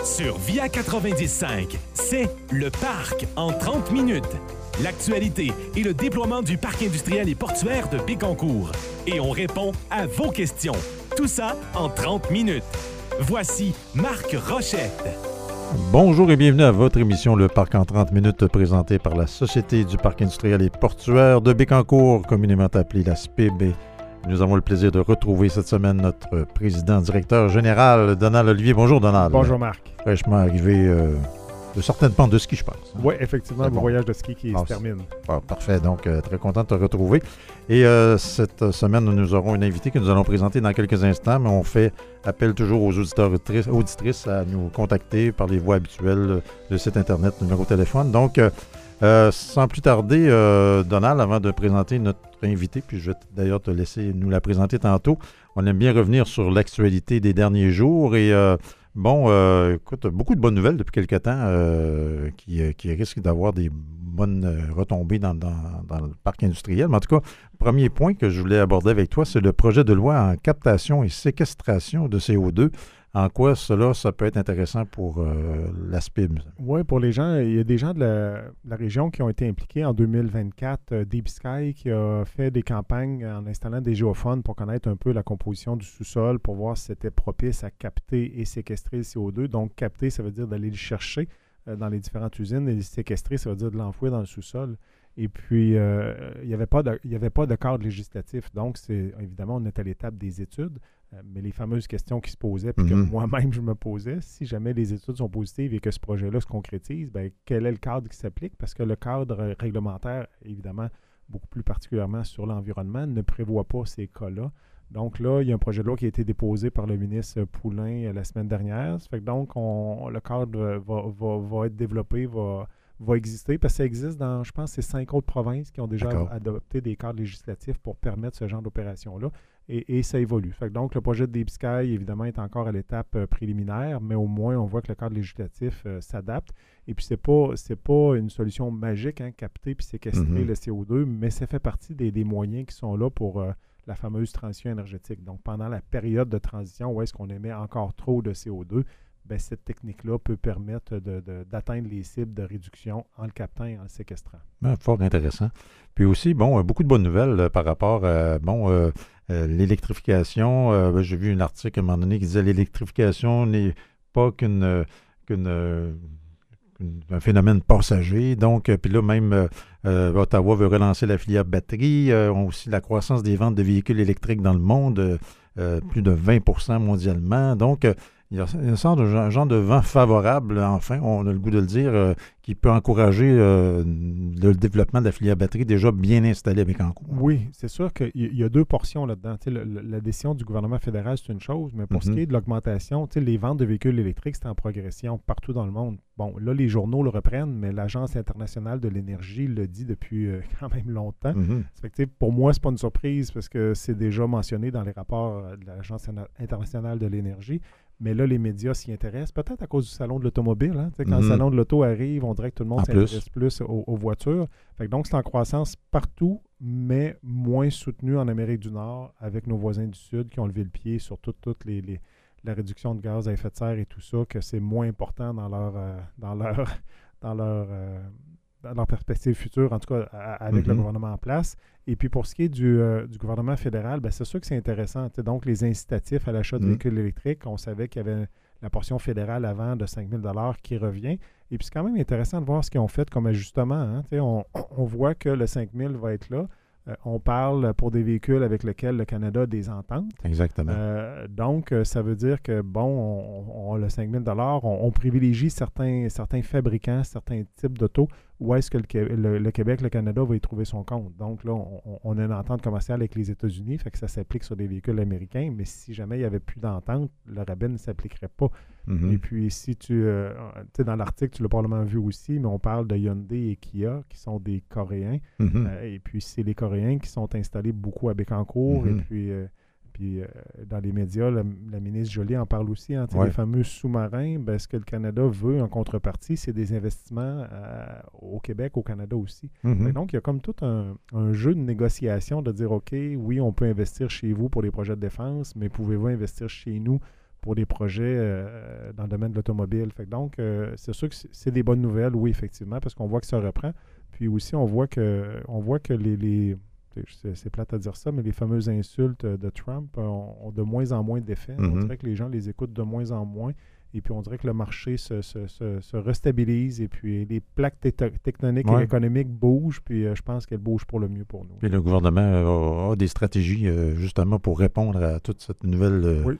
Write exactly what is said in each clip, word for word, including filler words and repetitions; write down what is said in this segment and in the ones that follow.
Sur Via quatre-vingt-dix cinq, c'est Le Parc en trente minutes. L'actualité et le déploiement du parc industriel et portuaire de Bécancour. Et on répond à vos questions. Tout ça en trente minutes. Voici Marc Rochette. Bonjour et bienvenue à votre émission Le Parc en trente minutes, présentée par la Société du parc industriel et portuaire de Bécancour, communément appelée la S P B. Nous avons le plaisir de retrouver cette semaine notre président directeur général, Donald Olivier. Bonjour, Donald. Bonjour, Marc. Fraîchement arrivé euh, de certaines pentes de ski, je pense. Hein? Oui, effectivement, C'est mon bon. voyage de ski qui Bon, se termine. Bon, parfait, donc euh, très content de te retrouver. Et euh, cette semaine, nous aurons une invitée que nous allons présenter dans quelques instants, mais on fait appel toujours aux auditeurs auditrices, auditrices à nous contacter par les voies habituelles, le site Internet, le numéro de téléphone. Donc, euh, euh, sans plus tarder, euh, Donald, avant de présenter notre invité, puis je vais d'ailleurs te laisser nous la présenter tantôt, on aime bien revenir sur l'actualité des derniers jours et euh, bon, euh, écoute, beaucoup de bonnes nouvelles depuis quelque temps euh, qui, qui risquent d'avoir des bonnes euh, retombées dans, dans, dans le parc industriel. Mais en tout cas, premier point que je voulais aborder avec toi, c'est le projet de loi en captation et séquestration de C O deux. En quoi cela, ça peut être intéressant pour euh, la S P I B? Oui, pour les gens, il y a des gens de la, de la région qui ont été impliqués en deux mille vingt-quatre. Euh, Deep Sky qui a fait des campagnes en installant des géophones pour connaître un peu la composition du sous-sol, pour voir si c'était propice à capter et séquestrer le C O deux. Donc, capter, ça veut dire d'aller le chercher euh, dans les différentes usines, et séquestrer, ça veut dire de l'enfouir dans le sous-sol. Et puis, euh, il n'y avait pas de, il y avait pas de cadre législatif. Donc, c'est évidemment, on est à l'étape des études. Euh, mais les fameuses questions qui se posaient, puis que Mm-hmm. moi-même, je me posais, si jamais les études sont positives et que ce projet-là se concrétise, bien, quel est le cadre qui s'applique? Parce que le cadre réglementaire, évidemment, beaucoup plus particulièrement sur l'environnement, ne prévoit pas ces cas-là. Donc là, il y a un projet de loi qui a été déposé par le ministre Poulin euh, la semaine dernière. Ça fait que donc, on, le cadre va, va, va être développé, va... va exister, parce que ça existe dans, je pense, c'est cinq autres provinces qui ont déjà D'accord. adopté des cadres législatifs pour permettre ce genre d'opération-là, et, et ça évolue. Fait que donc, le projet de Deep Sky, évidemment, est encore à l'étape euh, préliminaire, mais au moins, on voit que le cadre législatif euh, s'adapte. Et puis, c'est pas, c'est pas une solution magique, hein, capter puis séquestrer Mm-hmm. le C O deux, mais ça fait partie des, des moyens qui sont là pour euh, la fameuse transition énergétique. Donc, pendant la période de transition où est-ce qu'on émet encore trop de C O deux, bien, cette technique-là peut permettre de, de, d'atteindre les cibles de réduction en le captant et en le séquestrant. Ah, fort intéressant. Puis aussi, bon, euh, beaucoup de bonnes nouvelles euh, par rapport à, bon, euh, euh, l'électrification. Euh, ben, j'ai vu un article à un moment donné qui disait que l'électrification n'est pas qu'une, euh, qu'une, euh, qu'une- un phénomène passager. Donc, euh, puis là, même euh, euh, Ottawa veut relancer la filière batterie. Euh, on a aussi la croissance des ventes de véhicules électriques dans le monde, euh, euh, plus de vingt pour cent mondialement. Donc, euh, il y a une sorte de genre, genre de vent favorable, enfin, on a le goût de le dire, euh, qui peut encourager euh, le développement de la filière batterie déjà bien installée avec Bécancour. Oui, c'est sûr qu'il y a deux portions là-dedans. Tu sais, le- le- la décision du gouvernement fédéral, c'est une chose, mais pour Mhm. ce qui est de l'augmentation, tu sais, les ventes de véhicules électriques, c'est en progression partout dans le monde. Bon, là, les journaux le reprennent, mais l'Agence internationale de l'énergie le dit depuis euh, quand même longtemps. Mhm. Ça fait que, tu sais, pour moi, c'est pas une surprise parce que c'est déjà mentionné dans les rapports euh, de l'Agence interna- internationale de l'énergie. Mais là, les médias s'y intéressent, peut-être à cause du salon de l'automobile. Hein? Tu sais, quand Mhm. le salon de l'auto arrive, on dirait que tout le monde En s'intéresse plus, aux, aux voitures. Fait que donc, c'est en croissance partout, mais moins soutenu en Amérique du Nord avec nos voisins du Sud qui ont levé le pied sur toute, toute les, les- la réduction de gaz à effet de serre et tout ça, que c'est moins important dans leur, euh, dans leur, dans leur, euh, dans leur perspective future, en tout cas à- avec Mhm. le gouvernement en place. Et puis pour ce qui est du, euh, du gouvernement fédéral, ben, c'est sûr que c'est intéressant. Tu sais, donc, les incitatifs à l'achat de Mhm. véhicules électriques, on savait qu'il y avait la portion fédérale avant de cinq mille dollars qui revient. Et puis c'est quand même intéressant de voir ce qu'ils ont fait comme ajustement. Hein. Tu sais, On, on voit que le cinq mille va être là. Euh, on parle pour des véhicules avec lesquels le Canada a des ententes. Exactement. Euh, donc, euh, ça veut dire que, bon, on, on- le cinq mille dollars, on, on privilégie certains, certains fabricants, certains types d'autos. Où est-ce que le, Qué- le- le Québec, le Canada va y trouver son compte? Donc là, on, on- on a une entente commerciale avec les États-Unis, fait que ça s'applique sur des véhicules américains, mais si jamais il n'y avait plus d'entente, le rabais ne s'appliquerait pas. Mhm. Et puis, si tu... euh, tu sais, dans l'article, tu l'as probablement vu aussi, mais on parle de Hyundai et Kia, qui sont des Coréens. Mhm. Euh, et puis, c'est les Coréens qui sont installés beaucoup à Bécancour. Mhm. Et puis, euh, puis euh, dans les médias, la, la ministre Joly en parle aussi. Hein, tu sais, Ouais. Les fameux sous-marins, ben, ce que le Canada veut en contrepartie, c'est des investissements euh, au Québec, au Canada aussi. Mhm. Fait que donc, il y a comme tout un, un jeu de négociation de dire, OK, oui, on peut investir chez vous pour les projets de défense, mais pouvez-vous investir chez nous pour des projets euh, dans le domaine de l'automobile. Fait que donc, euh, c'est sûr que c'est, c'est des bonnes nouvelles, oui, effectivement, parce qu'on voit que ça reprend. Puis aussi, on voit que, on voit que les... les c'est, c'est plate à dire ça, mais les fameuses insultes de Trump ont, ont de moins en moins d'effet. Mm-hmm. On dirait que les gens les écoutent de moins en moins. Et puis, on dirait que le marché se, se, se, se restabilise et puis les plaques te- tectoniques ouais. et économiques bougent. Puis, euh, je pense qu'elles bougent pour le mieux pour nous. Puis, le gouvernement a, a des stratégies euh, justement pour répondre à toute cette nouvelle euh, oui.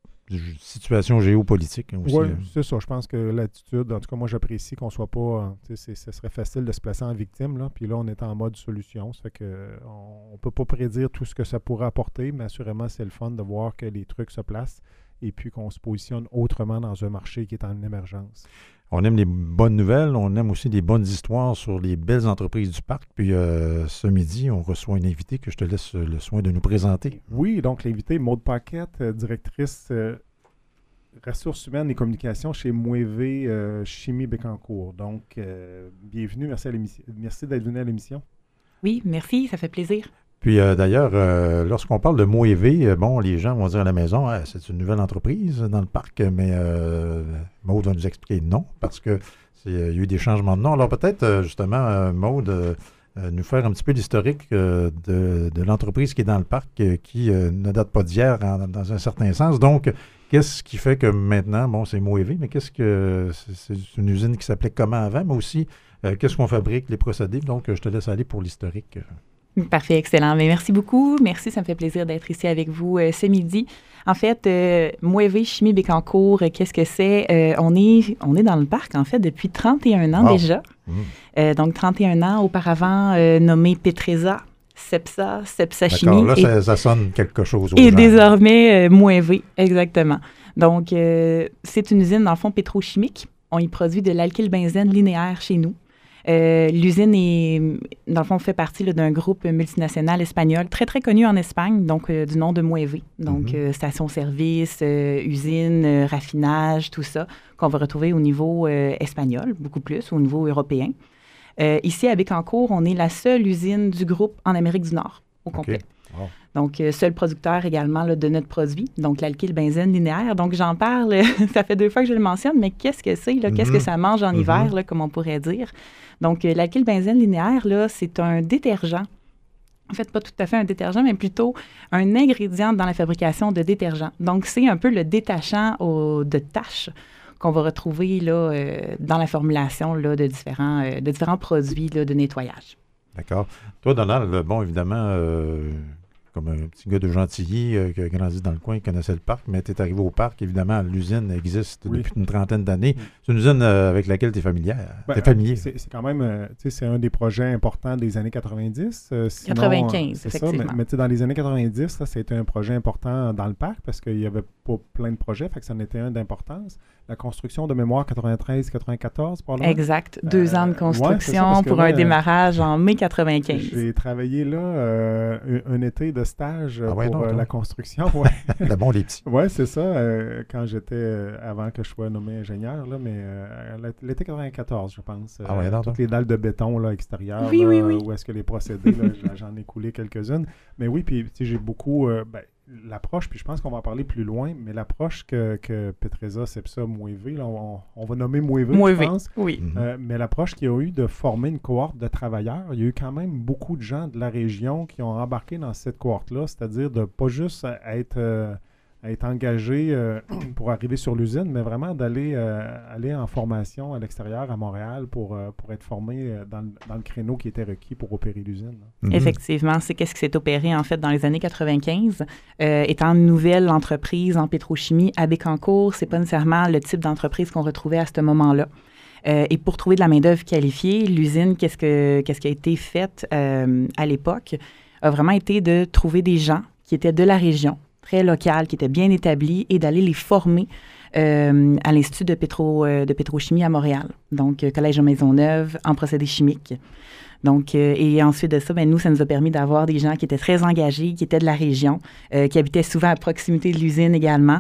situation géopolitique aussi. Oui, c'est ça. Je pense que l'attitude, en tout cas, moi, j'apprécie qu'on soit pas... Tu sais, ce serait facile de se placer en victime, là. Puis là, on est en mode solution. Ça fait qu'on ne peut pas prédire tout ce que ça pourrait apporter, mais assurément, c'est le fun de voir que les trucs se placent et puis qu'on se positionne autrement dans un marché qui est en émergence. On aime les bonnes nouvelles, on aime aussi les bonnes histoires sur les belles entreprises du parc. Puis euh, ce midi, on reçoit une invitée que je te laisse le soin de nous présenter. Oui, donc l'invitée, Maude Paquette, directrice euh, ressources humaines et communications chez Moeve euh, Chimie Bécancour. Donc, euh, bienvenue, merci, à l'émission. Merci d'être venu à l'émission. Oui, merci, ça fait plaisir. Puis euh, d'ailleurs, euh, lorsqu'on parle de Moeve, euh, bon, les gens vont dire à la maison, ah, c'est une nouvelle entreprise dans le parc, mais euh, Maude va nous expliquer non, parce que c'est, il y a eu des changements de nom. Alors peut-être, euh, justement, euh, Maude, euh, euh, nous faire un petit peu l'historique euh, de, de l'entreprise qui est dans le parc, euh, qui euh, ne date pas d'hier en, dans un certain sens. Donc, qu'est-ce qui fait que maintenant, bon, c'est Moeve, mais qu'est-ce que c'est, c'est une usine qui s'appelait comment avant, mais aussi, euh, qu'est-ce qu'on fabrique, les procédés. Donc, je te laisse aller pour l'historique. Parfait, excellent. Mais merci beaucoup. Merci, ça me fait plaisir d'être ici avec vous euh, ce midi. En fait, euh, Moeve Chimie Bécancour, euh, qu'est-ce que c'est? Euh, on est, on est dans le parc, en fait, depuis trente et un ans wow. déjà. Mmh. Euh, donc, trente et un ans auparavant, euh, nommé Petresa, Cepsa, Cepsa D'accord, Chimie. Là, et, ça, ça sonne quelque chose. Et gens. désormais, euh, Moeve, exactement. Donc, euh, c'est une usine, dans le fond, pétrochimique. On y produit de l'alkylbenzène linéaire chez nous. Euh, l'usine est, dans le fond, fait partie là, d'un groupe multinational espagnol très, très connu en Espagne, donc euh, du nom de Moeve. Donc, mm-hmm. euh, station-service, euh, usine, euh, raffinage, tout ça, qu'on va retrouver au niveau euh, espagnol, beaucoup plus, au niveau européen. Euh, ici, à Bécancour, on est la seule usine du groupe en Amérique du Nord, au complet. Okay. Wow. Donc, euh, seul producteur également là, de notre produit, donc l'alkylbenzène linéaire. Donc, j'en parle, ça fait deux fois que je le mentionne, mais qu'est-ce que c'est? Là? Mm-hmm. Qu'est-ce que ça mange en mm-hmm. hiver, là, comme on pourrait dire? Donc, euh, l'alkylbenzène linéaire, là, c'est un détergent. En fait, pas tout à fait un détergent, mais plutôt un ingrédient dans la fabrication de détergents. Donc, c'est un peu le détachant au, de taches qu'on va retrouver là, euh, dans la formulation là, de, différents, euh, de différents produits là, de nettoyage. D'accord. Toi, Donald, bon, évidemment... Euh... comme un petit gars de Gentilly euh, qui a grandi dans le coin, qui connaissait le parc, mais tu es arrivé au parc, évidemment, l'usine existe oui. depuis une trentaine d'années. Oui. C'est une usine euh, avec laquelle tu es familière. Ben, tu es familier. C'est, c'est quand même, euh, tu sais, c'est un des projets importants des années quatre-vingt-dix. Euh, sinon, quatre-vingt-quinze, c'est effectivement. Ça, mais, mais tu sais, dans les années quatre-vingt-dix, ça, c'était un projet important dans le parc parce qu'il n'y avait pas plein de projets, fait que ça en était un d'importance. La construction de mémoire quatre-vingt-treize quatre-vingt-quatorze, par là. Exact. Deux euh, ans de construction ouais, ça, pour là, un démarrage en mai quatre-vingt-quinze. J'ai travaillé là euh, un, un été de stage ah ouais, pour non, euh, la construction. Ouais. Le bon, les petits. Oui, c'est ça. Euh, quand j'étais, euh, avant que je sois nommé ingénieur, là, mais euh, l'été quatre-vingt-quatorze, je pense. Euh, ah ouais, non, toutes non. les dalles de béton là, extérieures. Oui, là, oui, oui. Où est-ce que les procédés, là, j'en ai coulé quelques-unes. Mais oui, puis j'ai beaucoup... Euh, ben, l'approche, puis je pense qu'on va en parler plus loin, mais l'approche que, que Petresa, Cepsa, Moeve, là, on, on va nommer Moeve, Moeve, je pense. Oui. Mm-hmm. Euh, mais l'approche qu'il y a eu de former une cohorte de travailleurs, il y a eu quand même beaucoup de gens de la région qui ont embarqué dans cette cohorte-là, c'est-à-dire de pas juste être, euh, être engagés euh, pour arriver sur l'usine, mais vraiment d'aller euh, aller en formation à l'extérieur, à Montréal, pour, euh, pour être formé dans, dans le créneau qui était requis pour opérer l'usine. Mm-hmm. Effectivement, c'est qu'est-ce qui s'est opéré en fait dans les années quatre-vingt-quinze. Euh, étant une nouvelle entreprise en pétrochimie à Bécancour, c'est pas nécessairement le type d'entreprise qu'on retrouvait à ce moment-là. Euh, et pour trouver de la main-d'œuvre qualifiée, l'usine, qu'est-ce, que, qu'est-ce qui a été fait euh, à l'époque, a vraiment été de trouver des gens qui étaient de la région, très locales, qui étaient bien établis, et d'aller les former euh, à l'Institut de, pétro, euh, de pétrochimie à Montréal, donc euh, Collège de Maisonneuve, en procédés chimiques. Donc, euh, et ensuite de ça, ben, nous, ça nous a permis d'avoir des gens qui étaient très engagés, qui étaient de la région, euh, qui habitaient souvent à proximité de l'usine également,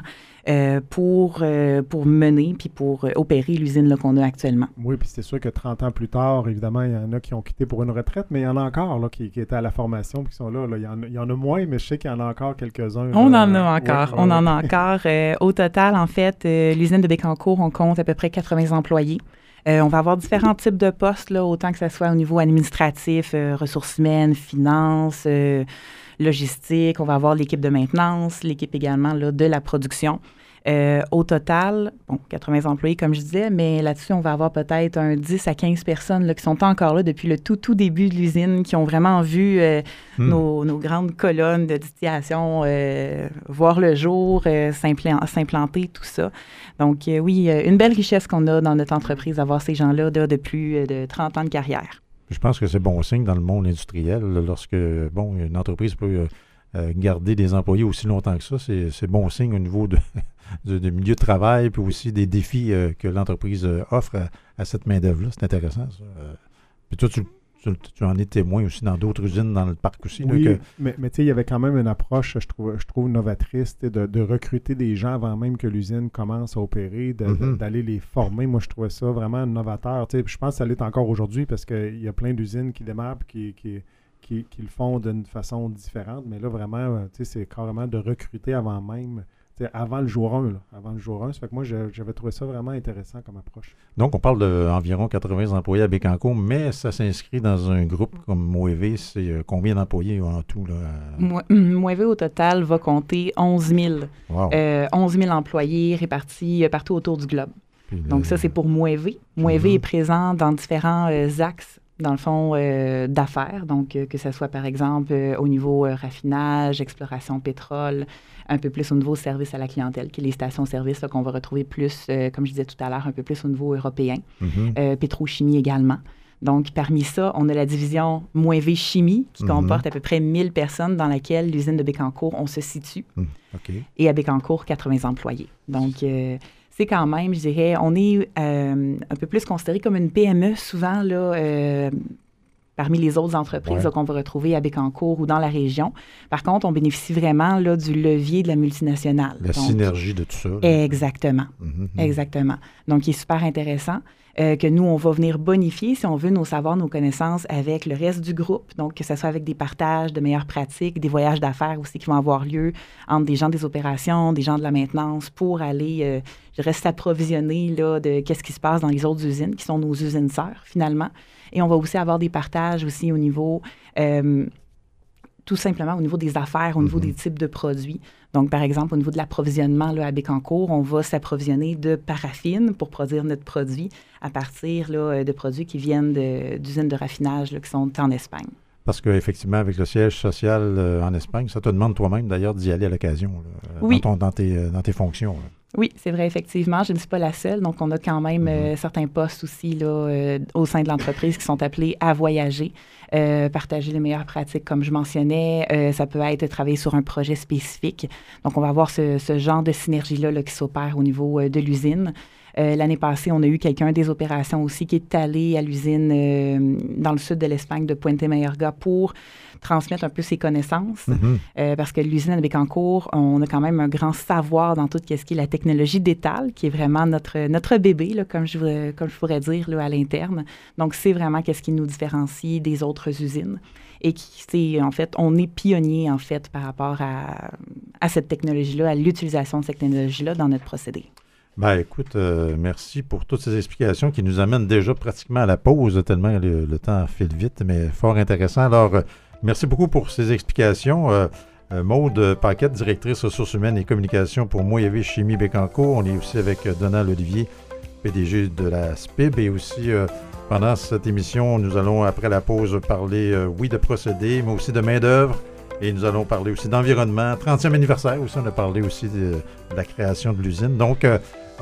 euh, pour, euh, pour mener puis pour euh, opérer l'usine là, qu'on a actuellement. Oui, puis c'est sûr que trente ans plus tard, évidemment, il y en a qui ont quitté pour une retraite, mais il y en a encore là, qui, qui étaient à la formation et qui sont là. là. Il, y en a, il y en a moins, mais je sais qu'il y en a encore quelques-uns. On là. en a encore. Ouais, on ouais, en ouais. a encore. Euh, au total, en fait, euh, l'usine de Bécancour, on compte à peu près quatre-vingts employés. Euh, on va avoir différents types de postes, là, autant que ce soit au niveau administratif, euh, ressources humaines, finances, euh, logistique. On va avoir l'équipe de maintenance, l'équipe également là, de la production. Euh, au total, bon, quatre-vingts employés, comme je disais, mais là-dessus, on va avoir peut-être un dix à quinze personnes là, qui sont encore là depuis le tout, tout début de l'usine, qui ont vraiment vu euh, mm. nos, nos grandes colonnes de distillation euh, voir le jour, euh, s'implan- s'implanter, tout ça. Donc, euh, oui, euh, une belle richesse qu'on a dans notre entreprise d'avoir ces gens-là là, de plus de trente ans de carrière. Je pense que c'est bon signe dans le monde industriel, là, lorsque, bon, une entreprise peut euh, euh, garder des employés aussi longtemps que ça. C'est, c'est bon signe au niveau de... Du, du milieu de travail, puis aussi des défis euh, que l'entreprise euh, offre à, à cette main-d'œuvre-là. C'est intéressant, ça. Euh, puis toi, tu, tu, tu en es témoin aussi dans d'autres usines dans le parc aussi. Oui, là, que... mais, mais tu sais, il y avait quand même une approche, je trouve, je trouve novatrice, de, de recruter des gens avant même que l'usine commence à opérer, de, mm-hmm. de, d'aller les former. Moi, je trouvais ça vraiment novateur. Tu sais, je pense que ça l'est encore aujourd'hui parce qu'il y a plein d'usines qui démarrent et qui, qui, qui, qui le font d'une façon différente. Mais là, vraiment, tu sais, c'est carrément de recruter avant même... T'sais, avant le jour un, là, avant le jour un. Ça fait que moi, je, j'avais trouvé ça vraiment intéressant comme approche. Donc, on parle d'environ quatre-vingts employés à Bécancour, mais ça s'inscrit dans un groupe comme Moévé. C'est euh, combien d'employés en tout? Là, à... Mo- Moévé, au total, va compter onze mille. Wow. Euh, onze mille employés répartis euh, partout autour du globe. Puis, Donc, le... ça, c'est pour Moévé. Moévé mm-hmm. est présent dans différents euh, axes, dans le fond, euh, d'affaires. Donc, euh, que ce soit, par exemple, euh, au niveau euh, raffinage, exploration pétrole, un peu plus au niveau service à la clientèle, qui est les stations-service là, qu'on va retrouver plus, euh, comme je disais tout à l'heure, un peu plus au niveau européen. Mm-hmm. Euh, pétrochimie également. Donc, parmi ça, on a la division Moévé Chimie, qui mm-hmm. comporte à peu près mille personnes, dans laquelle l'usine de Bécancour, on se situe. Mm, okay. Et à Bécancour, quatre-vingts employés. Donc, euh, c'est quand même, je dirais, on est euh, un peu plus considéré comme une P M E, souvent, là, euh, parmi les autres entreprises ouais. là, qu'on va retrouver à Bécancour ou dans la région. Par contre, on bénéficie vraiment là, du levier de la multinationale. La Donc, synergie de tout ça. Là. Exactement. Mm-hmm. Exactement. Donc, il est super intéressant euh, que nous, on va venir bonifier, si on veut, nos savoirs, nos connaissances avec le reste du groupe. Donc, que ce soit avec des partages de meilleures pratiques, des voyages d'affaires aussi qui vont avoir lieu entre des gens des opérations, des gens de la maintenance pour aller, euh, je dirais, s'approvisionner là, de qu'est-ce qui se passe dans les autres usines, qui sont nos usines sœurs, finalement. Et on va aussi avoir des partages aussi au niveau, euh, tout simplement au niveau des affaires, au niveau mm-hmm. des types de produits. Donc, par exemple, au niveau de l'approvisionnement là, à Bécancour, on va s'approvisionner de paraffine pour produire notre produit à partir là, de produits qui viennent de, d'usines de raffinage là, qui sont en Espagne. Parce qu'effectivement, avec le siège social euh, en Espagne, ça te demande toi-même d'ailleurs d'y aller à l'occasion, là, oui. dans, ton, dans, tes, dans tes fonctions. Là. Oui, c'est vrai, effectivement. Je ne suis pas la seule. Donc, on a quand même mm-hmm. euh, certains postes aussi là, euh, au sein de l'entreprise qui sont appelés à voyager, euh, partager les meilleures pratiques, comme je mentionnais. Euh, ça peut être travailler sur un projet spécifique. Donc, on va avoir ce, ce genre de synergie-là là, qui s'opère au niveau euh, de l'usine. Euh, l'année passée, on a eu quelqu'un des opérations aussi qui est allé à l'usine euh, dans le sud de l'Espagne, de Puente Mayorga, pour transmettre un peu ses connaissances. Mm-hmm. Euh, parce que l'usine de Bécancour, on a quand même un grand savoir dans tout ce qui est la technologie d'étale, qui est vraiment notre, notre bébé, là, comme, je, comme je pourrais dire, là, à l'interne. Donc, c'est vraiment qu'est-ce qui nous différencie des autres usines. Et qui, c'est, en fait, on est pionnier, en fait, par rapport à, à cette technologie-là, à l'utilisation de cette technologie-là dans notre procédé. Ben écoute, euh, merci pour toutes ces explications qui nous amènent déjà pratiquement à la pause, tellement le, le temps file vite, mais fort intéressant. Alors, euh, merci beaucoup pour ces explications. Euh, euh, Maude Paquette, directrice ressources humaines et communications pour Moévé Chimie Bécancour. On est aussi avec Donald Olivier, P D G de la S P I B. Et aussi, euh, pendant cette émission, nous allons, après la pause, parler, euh, oui, de procédés, mais aussi de main-d'œuvre. Et nous allons parler aussi d'environnement. trentième anniversaire aussi, on a parlé aussi de, de la création de l'usine. Donc, euh,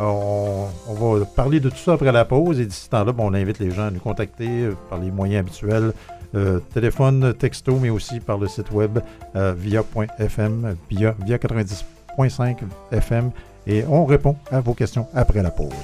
On, on va parler de tout ça après la pause et d'ici ce temps-là, bon, on invite les gens à nous contacter euh, par les moyens habituels, euh, téléphone, texto, mais aussi par le site web euh, via point f m, via, via quatre-vingt-dix point cinq F M et on répond à vos questions après la pause.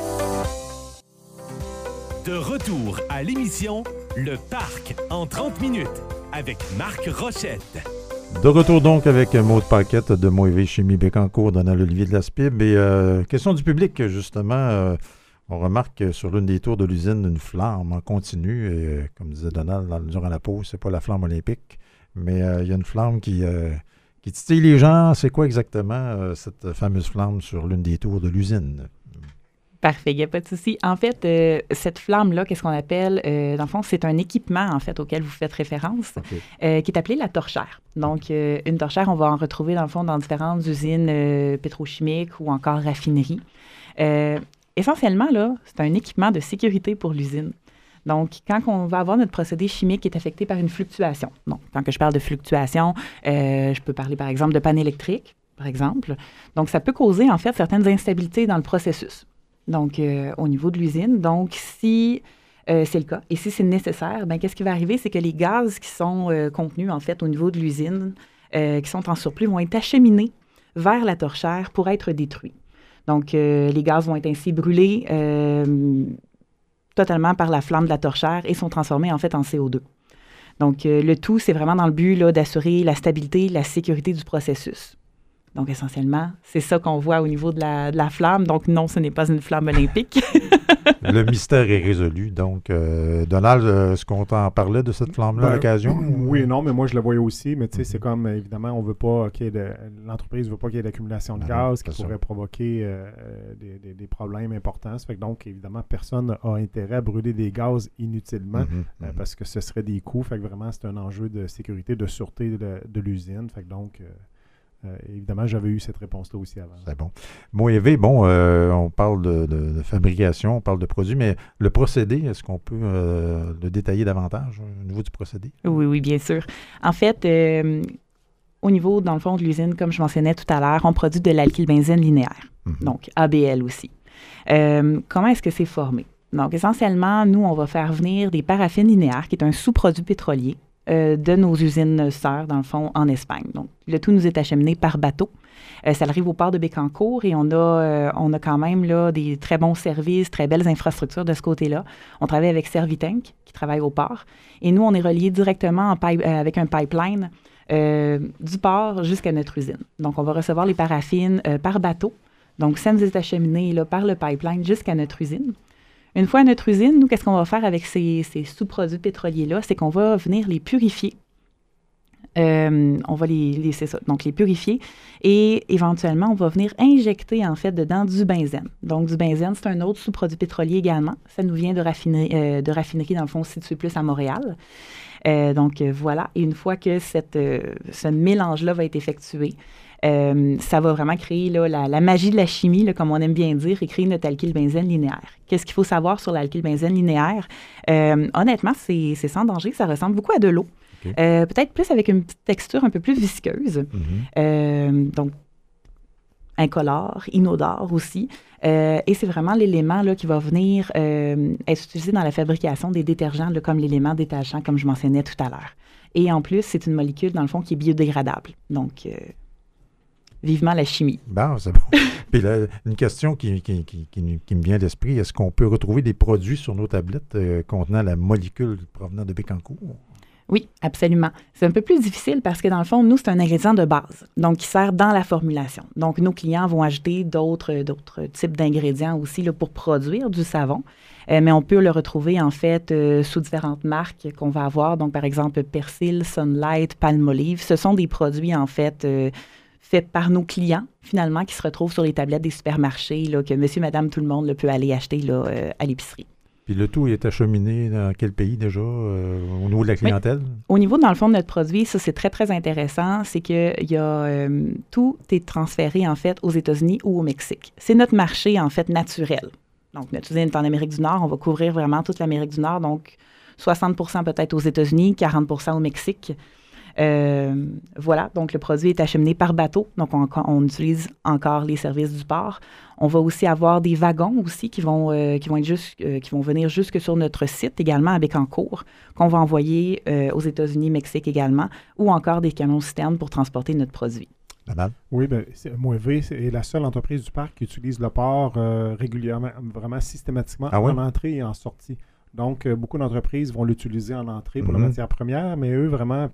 De retour à l'émission Le Parc en trente minutes avec Marc Rochette. De retour donc avec Maude Paquette de Moëvé Chimie Bécancour, Donald Olivier de la S P I B. Et euh, question du public, justement, euh, on remarque sur l'une des tours de l'usine une flamme en continu. Et euh, comme disait Donald dans, durant la pause, c'est pas la flamme olympique, mais euh, il y a une flamme qui, euh, qui titille les gens. C'est quoi exactement euh, cette fameuse flamme sur l'une des tours de l'usine? Parfait, il n'y a pas de souci. En fait, euh, cette flamme-là, qu'est-ce qu'on appelle, euh, dans le fond, c'est un équipement, en fait, auquel vous faites référence, okay. euh, qui est appelé la torchère. Donc, euh, une torchère, on va en retrouver, dans le fond, dans différentes usines euh, pétrochimiques ou encore raffineries. Euh, essentiellement, là, c'est un équipement de sécurité pour l'usine. Donc, quand on va avoir notre procédé chimique qui est affecté par une fluctuation, donc, quand que je parle de fluctuation, euh, je peux parler, par exemple, de panne électrique, par exemple. Donc, ça peut causer, en fait, certaines instabilités dans le processus. Donc, euh, au niveau de l'usine. Donc, si euh, c'est le cas et si c'est nécessaire, bien, qu'est-ce qui va arriver? C'est que les gaz qui sont euh, contenus, en fait, au niveau de l'usine, euh, qui sont en surplus, vont être acheminés vers la torchère pour être détruits. Donc, euh, les gaz vont être ainsi brûlés euh, totalement par la flamme de la torchère et sont transformés, en fait, en C O deux. Donc, euh, le tout, c'est vraiment dans le but là, d'assurer la stabilité, la sécurité du processus. Donc, essentiellement, c'est ça qu'on voit au niveau de la, de la flamme. Donc, non, ce n'est pas une flamme olympique. Le mystère est résolu. Donc, euh, Donald, est-ce qu'on t'en parlait de cette flamme-là ben, à l'occasion? Oui et non, mais moi, je le voyais aussi. Mais tu sais, mm-hmm. c'est comme, évidemment, on veut pas qu'il y ait de, l'entreprise ne veut pas qu'il y ait d'accumulation de ah, gaz qui pourrait ça. provoquer euh, des, des, des problèmes importants. Ça fait que donc, évidemment, personne n'a intérêt à brûler des gaz inutilement mm-hmm. euh, parce que ce serait des coûts. Fait que vraiment, c'est un enjeu de sécurité, de sûreté de, de l'usine. Fait que donc... Euh, Euh, évidemment, j'avais eu cette réponse-là aussi avant. C'est bon. Moëvé, bon, euh, on parle de, de, de fabrication, on parle de produits, mais le procédé, est-ce qu'on peut euh, le détailler davantage au niveau du procédé? Oui, oui, bien sûr. En fait, euh, au niveau, dans le fond de l'usine, comme je mentionnais tout à l'heure, on produit de l'alkylbenzène linéaire, mm-hmm. donc A B L aussi. Euh, comment est-ce que c'est formé? Donc, essentiellement, nous, on va faire venir des paraffines linéaires, qui est un sous-produit pétrolier, Euh, de nos usines sœurs, dans le fond, en Espagne. Donc, le tout nous est acheminé par bateau. Euh, ça arrive au port de Bécancour et on a, euh, on a quand même là, des très bons services, très belles infrastructures de ce côté-là. On travaille avec Servitank, qui travaille au port. Et nous, on est reliés directement en pipe, euh, avec un pipeline euh, du port jusqu'à notre usine. Donc, on va recevoir les paraffines euh, par bateau. Donc, ça nous est acheminé là, par le pipeline jusqu'à notre usine. Une fois à notre usine, nous, qu'est-ce qu'on va faire avec ces, ces sous-produits pétroliers-là? C'est qu'on va venir les purifier. Euh, on va les, les, c'est ça, donc les purifier et éventuellement, on va venir injecter, en fait, dedans du benzène. Donc, du benzène, c'est un autre sous-produit pétrolier également. Ça nous vient de raffinerie, euh, de raffinerie dans le fond, située plus à Montréal. Euh, donc, euh, voilà. Et une fois que cette, euh, ce mélange-là va être effectué, Euh, ça va vraiment créer là, la, la magie de la chimie, là, comme on aime bien dire, et créer notre alkylbenzène linéaire. Qu'est-ce qu'il faut savoir sur l'alkylbenzène linéaire? Euh, honnêtement, c'est, c'est sans danger. Ça ressemble beaucoup à de l'eau. Okay. Euh, peut-être plus avec une petite texture un peu plus visqueuse. Mm-hmm. Euh, donc, incolore, inodore aussi. Euh, et c'est vraiment l'élément là, qui va venir euh, être utilisé dans la fabrication des détergents, là, comme l'élément détachant, comme je mentionnais tout à l'heure. Et en plus, c'est une molécule, dans le fond, qui est biodégradable. Donc... Euh, vivement la chimie. Bon, c'est bon. Puis là, une question qui, qui, qui, qui, qui me vient d'esprit, est-ce qu'on peut retrouver des produits sur nos tablettes euh, contenant la molécule provenant de Bécancour? Oui, absolument. C'est un peu plus difficile parce que dans le fond, nous, c'est un ingrédient de base, donc qui sert dans la formulation. Donc, nos clients vont ajouter d'autres, d'autres types d'ingrédients aussi là, pour produire du savon, euh, mais on peut le retrouver en fait euh, sous différentes marques qu'on va avoir. Donc, par exemple, Persil, Sunlight, Palmolive. Ce sont des produits en fait euh, faits par nos clients, finalement, qui se retrouvent sur les tablettes des supermarchés, là, que monsieur, madame, tout le monde là, peut aller acheter là, euh, à l'épicerie. Puis le tout est acheminé dans quel pays déjà, euh, au niveau de la clientèle? Oui. Au niveau, dans le fond, de notre produit, ça, c'est très, très intéressant, c'est que y a, euh, tout est transféré, en fait, aux États-Unis ou au Mexique. C'est notre marché, en fait, naturel. Donc, notre usine est en Amérique du Nord. On va couvrir vraiment toute l'Amérique du Nord, donc soixante pour cent peut-être aux États-Unis, quarante pour cent au Mexique. Euh, voilà, donc le produit est acheminé par bateau, donc on, on utilise encore les services du port. On va aussi avoir des wagons aussi qui vont, euh, qui vont, être juste, euh, qui vont venir jusque sur notre site également à Bécancour, qu'on va envoyer euh, aux États-Unis, Mexique également, ou encore des camions citernes pour transporter notre produit. Madame? Oui, bien, Moëvé est la seule entreprise du parc qui utilise le port euh, régulièrement, vraiment systématiquement, ah oui? En entrée et en sortie. Donc, euh, beaucoup d'entreprises vont l'utiliser en entrée pour mm-hmm. la matière première, mais eux, vraiment, puis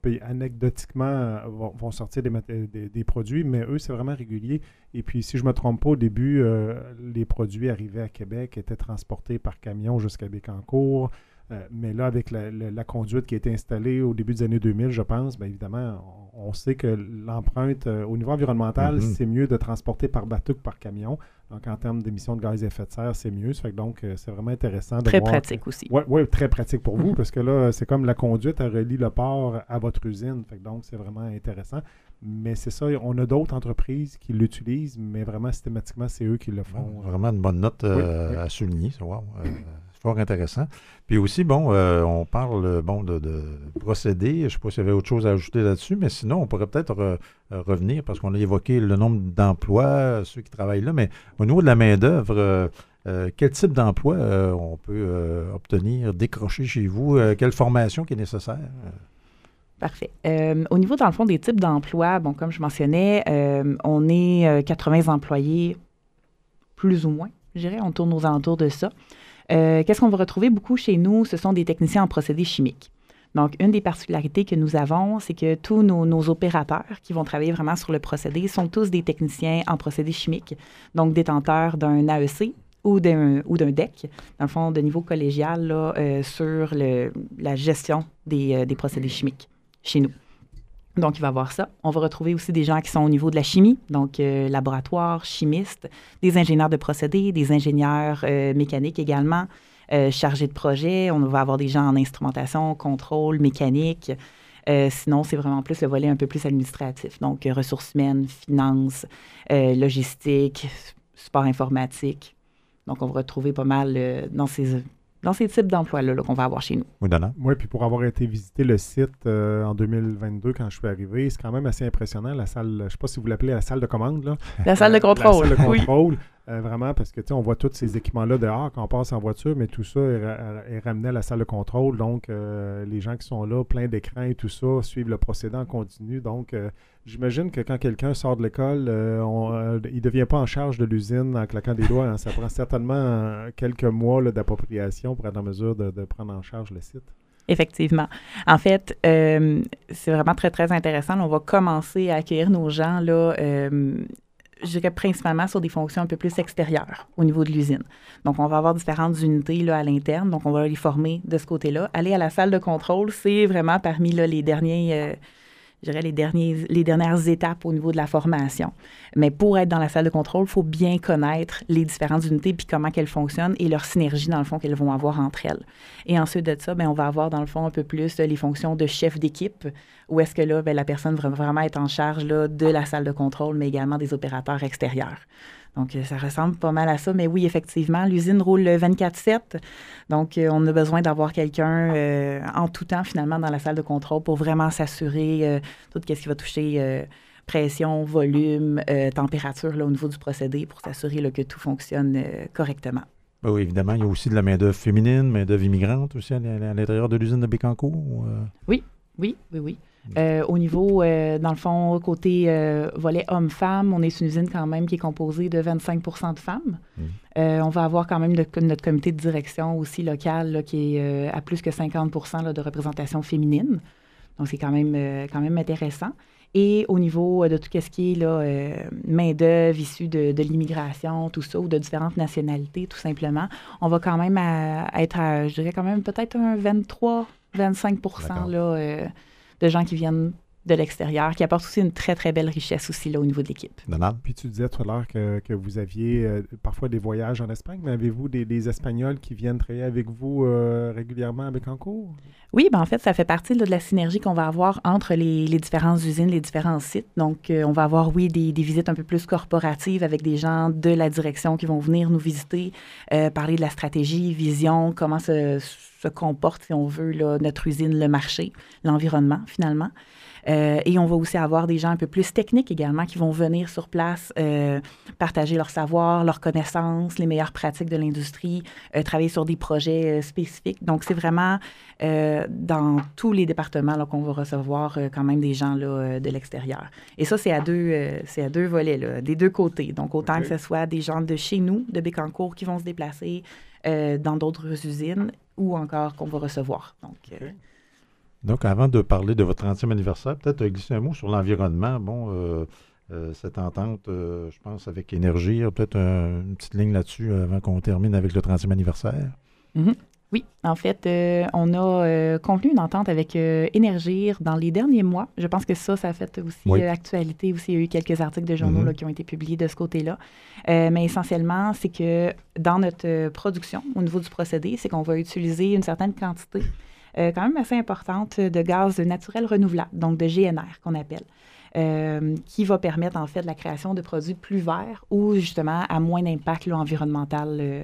puis anecdotiquement vont, vont sortir des, des, des produits, mais eux, c'est vraiment régulier. Et puis, si je ne me trompe pas, au début, euh, les produits arrivaient à Québec, étaient transportés par camion jusqu'à Bécancour. Euh, mais là, avec la, la, la conduite qui a été installée au début des années deux mille, je pense, bien évidemment, on, on sait que l'empreinte euh, au niveau environnemental, mm-hmm. c'est mieux de transporter par bateau que par camion. Donc, en termes d'émissions de gaz à effet de serre, c'est mieux. Ça fait que donc, euh, c'est vraiment intéressant de très voir... pratique que, aussi. Oui, ouais, très pratique pour vous, parce que là, c'est comme la conduite, elle relie le port à votre usine. Fait que donc, c'est vraiment intéressant. Mais c'est ça, on a d'autres entreprises qui l'utilisent, mais vraiment, systématiquement, c'est eux qui le font. Ouais, vraiment une bonne note euh, oui, oui. à souligner. Wow. Euh, fort intéressant. Puis aussi, bon, euh, on parle bon, de, de procédés. Je ne sais pas s'il y avait autre chose à ajouter là-dessus, mais sinon, on pourrait peut-être re, revenir, parce qu'on a évoqué le nombre d'emplois, ceux qui travaillent là, mais au niveau de la main-d'œuvre, euh, euh, quel type d'emploi euh, on peut euh, obtenir, décrocher chez vous? Euh, quelle formation qui est nécessaire? Parfait. Euh, au niveau, dans le fond, des types d'emplois, bon, comme je mentionnais, euh, on est euh, quatre-vingts employés, plus ou moins, je dirais. On tourne aux alentours de ça. Euh, qu'est-ce qu'on va retrouver beaucoup chez nous? Ce sont des techniciens en procédés chimiques. Donc, une des particularités que nous avons, c'est que tous nos, nos opérateurs qui vont travailler vraiment sur le procédé sont tous des techniciens en procédés chimiques, donc détenteurs d'un A E C ou d'un, ou d'un D E C, dans le fond, de niveau collégial, là, euh, sur le, la gestion des, euh, des procédés chimiques chez nous. Donc, il va y avoir ça. On va retrouver aussi des gens qui sont au niveau de la chimie, donc euh, laboratoire, chimistes, des ingénieurs de procédés, des ingénieurs euh, mécaniques également, euh, chargés de projet. On va avoir des gens en instrumentation, contrôle, mécanique. Euh, sinon, c'est vraiment plus le volet un peu plus administratif. Donc, euh, ressources humaines, finances, euh, logistique, support informatique. Donc, on va retrouver pas mal euh, dans ces... dans ces types d'emplois-là là, qu'on va avoir chez nous. Oui, Donna? Oui, puis pour avoir été visiter le site euh, en deux mille vingt-deux, quand je suis arrivé, c'est quand même assez impressionnant, la salle, je ne sais pas si vous l'appelez la salle de commande, là. La salle de contrôle. La salle de contrôle, oui. euh, vraiment, parce que, tu sais, on voit tous ces équipements-là dehors quand on passe en voiture, mais tout ça est, est ramené à la salle de contrôle, donc euh, les gens qui sont là, plein d'écrans et tout ça, suivent le procédé en continu, donc euh, j'imagine que quand quelqu'un sort de l'école, euh, on, euh, il ne devient pas en charge de l'usine en claquant des doigts. Hein. Ça prend certainement euh, quelques mois là, d'appropriation pour être en mesure de, de prendre en charge le site. Effectivement. En fait, euh, c'est vraiment très, très intéressant. Là, on va commencer à accueillir nos gens, là, euh, je dirais principalement sur des fonctions un peu plus extérieures au niveau de l'usine. Donc, on va avoir différentes unités là, à l'interne. Donc, on va les former de ce côté-là. Aller à la salle de contrôle, c'est vraiment parmi là, les derniers... Euh, je dirais, les, derniers, les dernières étapes au niveau de la formation. Mais pour être dans la salle de contrôle, il faut bien connaître les différentes unités puis comment qu'elles fonctionnent et leur synergie, dans le fond, qu'elles vont avoir entre elles. Et ensuite de ça, bien, on va avoir, dans le fond, un peu plus les fonctions de chef d'équipe, où est-ce que là, bien, la personne va vraiment être en charge là, de la salle de contrôle, mais également des opérateurs extérieurs. Donc, ça ressemble pas mal à ça. Mais oui, effectivement, l'usine roule vingt-quatre sept. Donc, euh, on a besoin d'avoir quelqu'un euh, en tout temps, finalement, dans la salle de contrôle pour vraiment s'assurer euh, tout ce qui va toucher euh, pression, volume, euh, température là, au niveau du procédé pour s'assurer là, que tout fonctionne euh, correctement. Oui, évidemment. Il y a aussi de la main-d'œuvre féminine, main-d'œuvre immigrante aussi à l'intérieur de l'usine de Bécancour. Ou, euh... Oui, oui, oui, oui. Euh, au niveau, euh, dans le fond, côté euh, volet homme-femme, on est une usine quand même qui est composée de vingt-cinq pour cent de femmes. Mmh. Euh, on va avoir quand même le, notre comité de direction aussi local là, qui est euh, à plus que cinquante pour cent là, de représentation féminine. Donc, c'est quand même, euh, quand même intéressant. Et au niveau de tout ce qui est là, euh, main-d'œuvre issue de, de l'immigration, tout ça, ou de différentes nationalités, tout simplement, on va quand même à, à être à, je dirais quand même peut-être un vingt-trois à vingt-cinq pour cent là, euh, de gens qui viennent de l'extérieur, qui apportent aussi une très, très belle richesse aussi là, au niveau de l'équipe. Donald? Puis tu disais tout à l'heure que, que vous aviez euh, parfois des voyages en Espagne, mais avez-vous des, des Espagnols qui viennent travailler avec vous euh, régulièrement à Bécancour? Oui, bien en fait, ça fait partie là, de la synergie qu'on va avoir entre les, les différentes usines, les différents sites. Donc, euh, on va avoir, oui, des, des visites un peu plus corporatives avec des gens de la direction qui vont venir nous visiter, euh, parler de la stratégie, vision, comment se, se comporte, si on veut, là, notre usine, le marché, l'environnement, finalement. Euh, et on va aussi avoir des gens un peu plus techniques également qui vont venir sur place, euh, partager leur savoir, leurs connaissances, les meilleures pratiques de l'industrie, euh, travailler sur des projets euh, spécifiques. Donc, c'est vraiment euh, dans tous les départements là, qu'on va recevoir euh, quand même des gens là, euh, de l'extérieur. Et ça, c'est à deux, euh, c'est à deux volets, là, des deux côtés. Donc, autant okay. que ce soit des gens de chez nous, de Bécancour, qui vont se déplacer euh, dans d'autres usines ou encore qu'on va recevoir. Donc, euh, okay. Donc, avant de parler de votre trentième anniversaire, peut-être glisser un mot sur l'environnement. Bon, euh, euh, cette entente, euh, je pense, avec Énergie, peut-être un, une petite ligne là-dessus avant qu'on termine avec le trentième anniversaire. Mm-hmm. Oui, en fait, euh, on a euh, conclu une entente avec euh, Énergir dans les derniers mois. Je pense que ça, ça a fait aussi oui. euh, actualité. Aussi, il y a eu quelques articles de journaux mm-hmm. là, qui ont été publiés de ce côté-là. Euh, mais essentiellement, c'est que dans notre euh, production, au niveau du procédé, c'est qu'on va utiliser une certaine quantité, euh, quand même assez importante, de gaz naturel renouvelable, donc de G N R qu'on appelle, euh, qui va permettre en fait la création de produits plus verts ou justement à moins d'impact là, environnemental euh,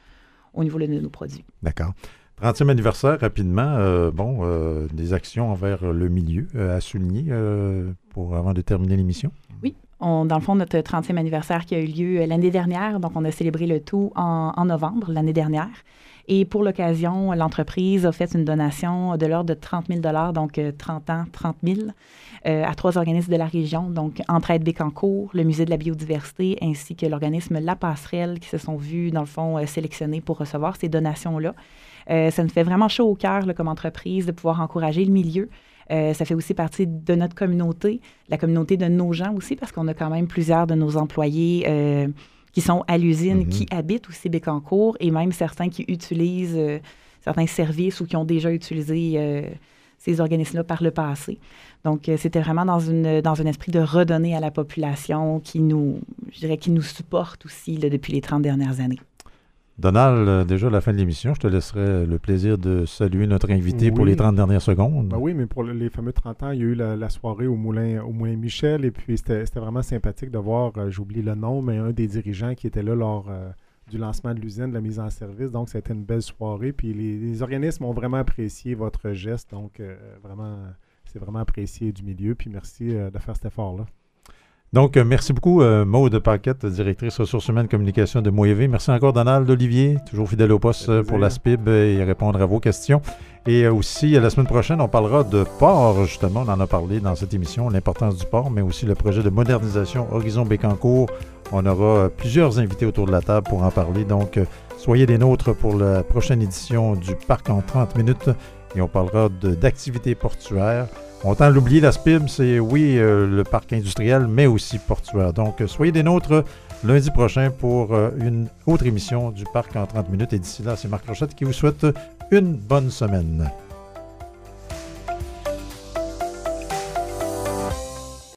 au niveau de nos produits. D'accord. trentième anniversaire, rapidement, euh, bon, euh, des actions envers le milieu euh, à souligner euh, pour, avant de terminer l'émission? Oui. On, dans le fond, notre trentième anniversaire qui a eu lieu l'année dernière, donc on a célébré le tout en, en novembre l'année dernière. Et pour l'occasion, l'entreprise a fait une donation de l'ordre de trente mille dollars, donc trente ans, trente mille, euh, à trois organismes de la région, donc Entraide Bécancour, le Musée de la biodiversité, ainsi que l'organisme La Passerelle, qui se sont vus, dans le fond, euh, sélectionnés pour recevoir ces donations-là. Euh, ça nous fait vraiment chaud au cœur là, comme entreprise de pouvoir encourager le milieu. Euh, ça fait aussi partie de notre communauté, la communauté de nos gens aussi, parce qu'on a quand même plusieurs de nos employés euh, qui sont à l'usine, mm-hmm. qui habitent aussi Bécancour, et même certains qui utilisent euh, certains services ou qui ont déjà utilisé euh, ces organismes-là par le passé. Donc, euh, c'était vraiment dans, une, dans un esprit de redonner à la population qui nous, je dirais, qui nous supporte aussi là, depuis les trente dernières années. Donald, déjà à la fin de l'émission, je te laisserai le plaisir de saluer notre invité oui. pour les trente dernières secondes. Ben oui, mais pour le, les fameux trente ans, il y a eu la, la soirée au Moulin, au Moulin Michel, et puis c'était, c'était vraiment sympathique de voir, euh, j'oublie le nom, mais un des dirigeants qui était là lors euh, du lancement de l'usine, de la mise en service. Donc, c'était une belle soirée, puis les, les organismes ont vraiment apprécié votre geste, donc euh, vraiment, c'est vraiment apprécié du milieu, puis merci euh, de faire cet effort-là. Donc, euh, merci beaucoup, euh, Maude Paquette, directrice ressources humaines communication de Moévé. Merci encore, Donald Olivier, toujours fidèle au poste euh, pour la S P I B et répondre à vos questions. Et euh, aussi, euh, la semaine prochaine, on parlera de port, justement. On en a parlé dans cette émission, l'importance du port, mais aussi le projet de modernisation Horizon Bécancour. On aura euh, plusieurs invités autour de la table pour en parler. Donc, euh, soyez des nôtres pour la prochaine édition du Parc en trente minutes. Et on parlera de, d'activités portuaires. On tend à l'oublier, la S P I B, c'est oui, euh, le parc industriel, mais aussi portuaire. Donc, euh, soyez des nôtres lundi prochain pour euh, une autre émission du Parc en trente minutes. Et d'ici là, c'est Marc Rochette qui vous souhaite une bonne semaine.